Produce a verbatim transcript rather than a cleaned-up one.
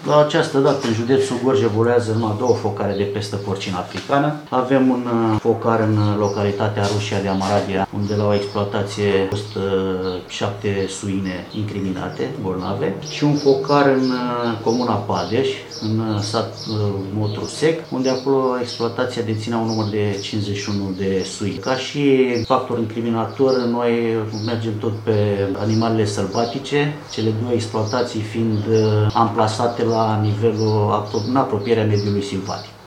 La această dată, în județul Gorj evoluează numai două focare de pestă porcină africană. Avem un focar în localitatea Rușia de Amaradia, unde la o exploatație au fost șapte suine incriminate, bolnave, și un focar în comuna Padeș, în sat Motru Sec, unde acolo exploatația deținea un număr de cincizeci și unu de suine. Ca și factor incriminator, noi mergem tot pe animalele sălbatice, cele două exploatații fiind amplasate la nivelul, în apropierea mediului silvatic.